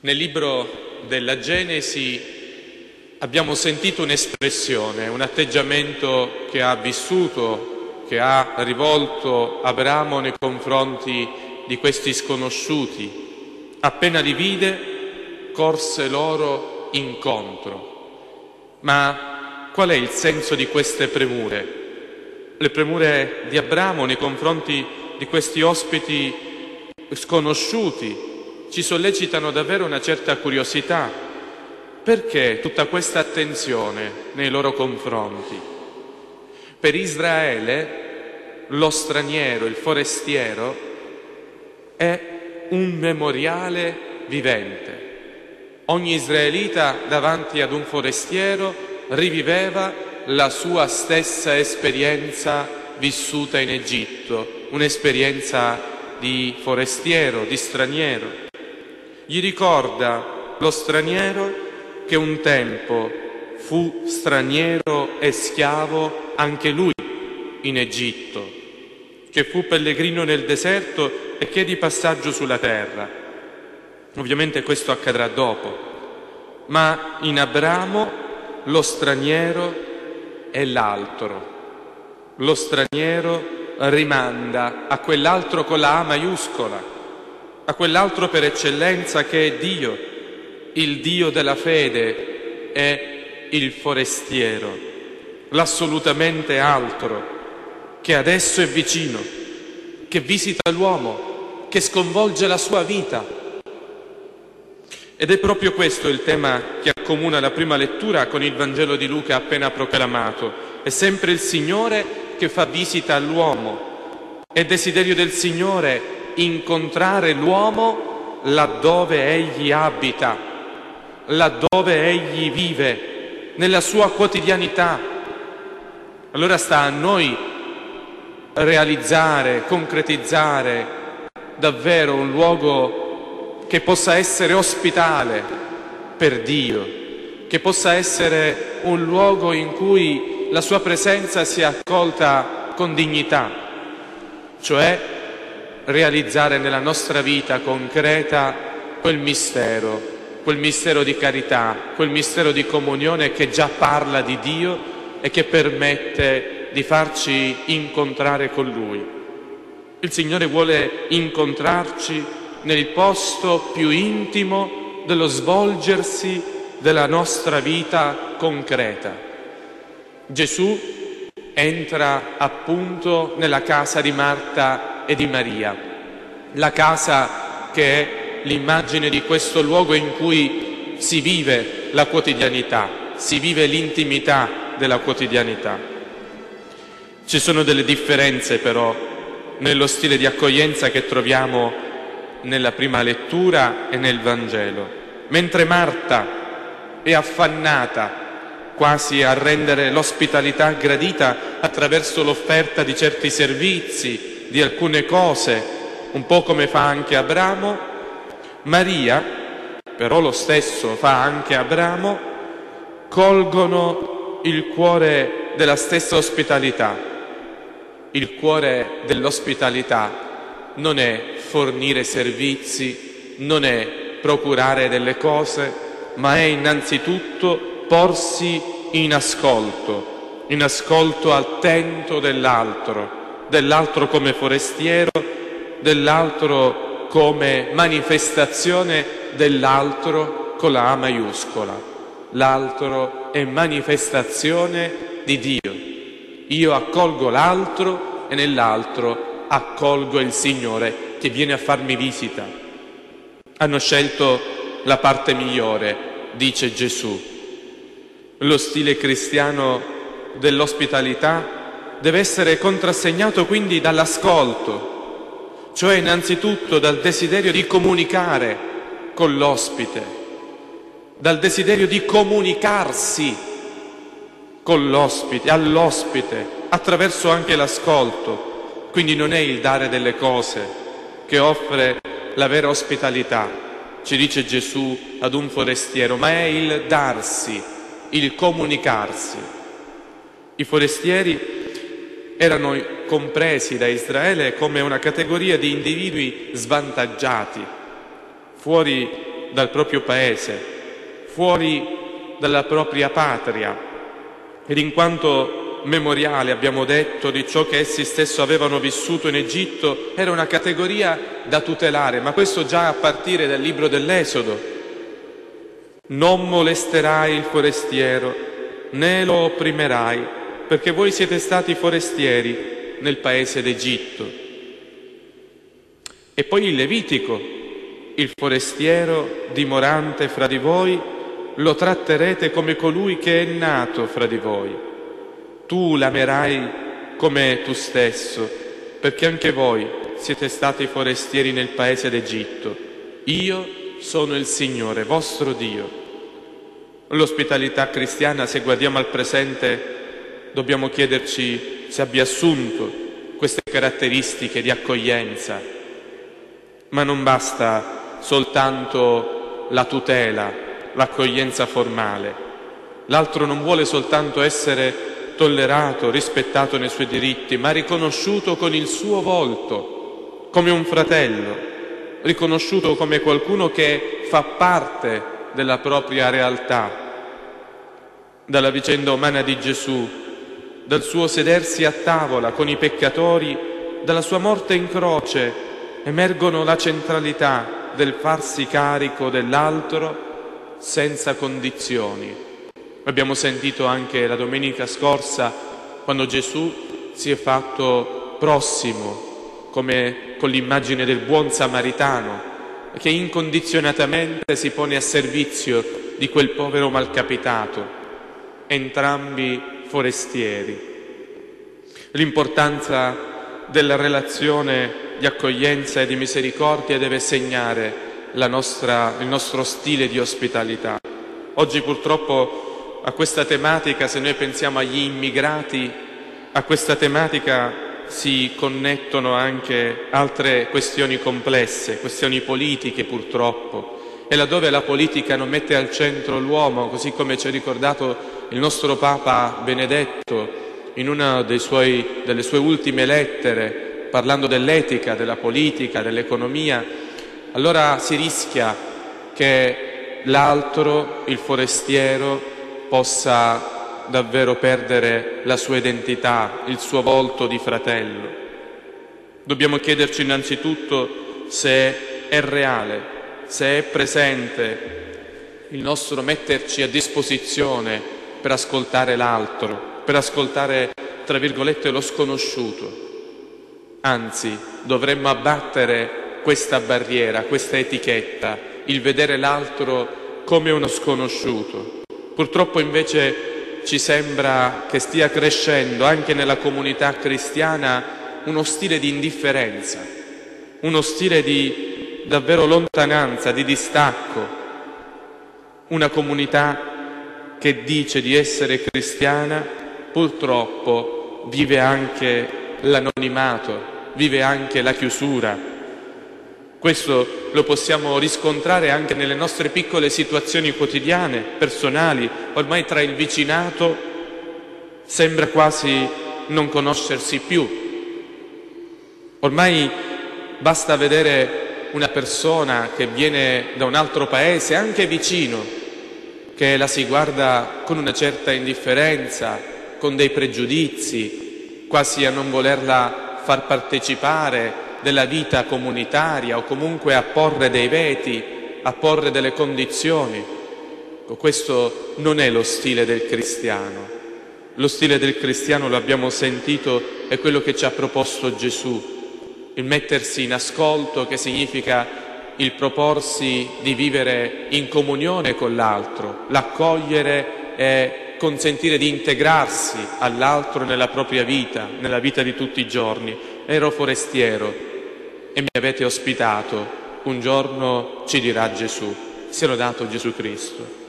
Nel libro della Genesi abbiamo sentito un'espressione, un atteggiamento che ha vissuto, che ha rivolto Abramo nei confronti di questi sconosciuti. Appena li vide, corse loro incontro. Ma qual è il senso di queste premure? Le premure di Abramo nei confronti di questi ospiti sconosciuti ci sollecitano davvero una certa curiosità. Perché tutta questa attenzione nei loro confronti? Per Israele lo straniero, il forestiero, è un memoriale vivente. Ogni israelita davanti ad un forestiero riviveva la sua stessa esperienza vissuta in Egitto, un'esperienza di forestiero, di straniero. Gli ricorda lo straniero che un tempo fu straniero e schiavo anche lui in Egitto, che fu pellegrino nel deserto e che è di passaggio sulla terra. Ovviamente questo accadrà dopo, ma in Abramo lo straniero è l'altro. Lo straniero rimanda a quell'altro con la A maiuscola, a quell'altro per eccellenza che è Dio, il Dio della fede è il forestiero, l'assolutamente altro, che adesso è vicino, che visita l'uomo, che sconvolge la sua vita. Ed è proprio questo il tema che accomuna la prima lettura con il Vangelo di Luca appena proclamato. È sempre il Signore che fa visita all'uomo. È desiderio del Signore incontrare l'uomo laddove egli abita, laddove egli vive, nella sua quotidianità. Allora sta a noi realizzare, concretizzare davvero un luogo che possa essere ospitale per Dio, che possa essere un luogo in cui la sua presenza sia accolta con dignità, cioè realizzare nella nostra vita concreta quel mistero di carità, quel mistero di comunione che già parla di Dio e che permette di farci incontrare con Lui. Il Signore vuole incontrarci nel posto più intimo dello svolgersi della nostra vita concreta. Gesù entra appunto nella casa di Marta e di Maria, la casa che è l'immagine di questo luogo in cui si vive la quotidianità, si vive l'intimità della quotidianità. Ci sono delle differenze però nello stile di accoglienza che troviamo nella prima lettura e nel Vangelo. Mentre Marta è affannata quasi a rendere l'ospitalità gradita attraverso l'offerta di certi servizi, di alcune cose, un po' come fa anche Abramo, Maria, però lo stesso fa anche Abramo, colgono il cuore della stessa ospitalità. Il cuore dell'ospitalità non è fornire servizi, non è procurare delle cose, ma è innanzitutto porsi in ascolto attento dell'altro come forestiero, dell'altro come manifestazione dell'altro con la A maiuscola. L'altro è manifestazione di Dio. Io accolgo l'altro e nell'altro accolgo il Signore che viene a farmi visita. Hanno scelto la parte migliore, dice Gesù. Lo stile cristiano dell'ospitalità deve essere contrassegnato quindi dall'ascolto, cioè innanzitutto dal desiderio di comunicare con l'ospite, dal desiderio di comunicarsi con l'ospite, all'ospite, attraverso anche l'ascolto. Quindi non è il dare delle cose che offre la vera ospitalità, ci dice Gesù ad un forestiero, ma è il darsi, il comunicarsi. I forestieri erano compresi da Israele come una categoria di individui svantaggiati, fuori dal proprio paese, fuori dalla propria patria, ed in quanto memoriale, abbiamo detto, di ciò che essi stessi avevano vissuto in Egitto, era una categoria da tutelare, ma questo già a partire dal libro dell'Esodo. Non molesterai il forestiero, né lo opprimerai, perché voi siete stati forestieri nel paese d'Egitto. E poi il Levitico: il forestiero dimorante fra di voi lo tratterete come colui che è nato fra di voi. Tu l'amerai come tu stesso, perché anche voi siete stati forestieri nel paese d'Egitto. Io sono il Signore, vostro Dio. L'ospitalità cristiana, se guardiamo al presente, dobbiamo chiederci se abbia assunto queste caratteristiche di accoglienza. Ma non basta soltanto la tutela, l'accoglienza formale. L'altro non vuole soltanto essere tollerato, rispettato nei suoi diritti, ma riconosciuto con il suo volto, come un fratello, riconosciuto come qualcuno che fa parte della propria realtà. Dalla vicenda umana di Gesù, dal suo sedersi a tavola con i peccatori, dalla sua morte in croce, emergono la centralità del farsi carico dell'altro senza condizioni. Abbiamo sentito anche la domenica scorsa, quando Gesù si è fatto prossimo, come con l'immagine del buon samaritano, che incondizionatamente si pone a servizio di quel povero malcapitato, entrambi forestieri. L'importanza della relazione di accoglienza e di misericordia deve segnare il nostro stile di ospitalità. Oggi purtroppo a questa tematica, se noi pensiamo agli immigrati, a questa tematica si connettono anche altre questioni complesse, questioni politiche purtroppo, e laddove la politica non mette al centro l'uomo, così come ci ha ricordato il nostro Papa Benedetto in una delle sue ultime lettere, parlando dell'etica, della politica, dell'economia, allora si rischia che l'altro, il forestiero, possa davvero perdere la sua identità, il suo volto di fratello. Dobbiamo chiederci innanzitutto se è reale, se è presente il nostro metterci a disposizione per ascoltare l'altro, per ascoltare, tra virgolette, lo sconosciuto. Anzi, dovremmo abbattere questa barriera, questa etichetta, il vedere l'altro come uno sconosciuto. Purtroppo invece ci sembra che stia crescendo anche nella comunità cristiana uno stile di indifferenza, uno stile di davvero lontananza, di distacco, una comunità che dice di essere cristiana, purtroppo vive anche l'anonimato, vive anche la chiusura. Questo lo possiamo riscontrare anche nelle nostre piccole situazioni quotidiane, personali. Ormai tra il vicinato sembra quasi non conoscersi più. Ormai basta vedere una persona che viene da un altro paese, anche vicino, che la si guarda con una certa indifferenza, con dei pregiudizi, quasi a non volerla far partecipare della vita comunitaria o comunque a porre dei veti, a porre delle condizioni. Questo non è lo stile del cristiano. Lo stile del cristiano, lo abbiamo sentito, è quello che ci ha proposto Gesù, il mettersi in ascolto, che significa il proporsi di vivere in comunione con l'altro, l'accogliere e consentire di integrarsi all'altro nella propria vita, nella vita di tutti i giorni. Ero forestiero e mi avete ospitato, un giorno ci dirà Gesù. Sia lodato Gesù Cristo.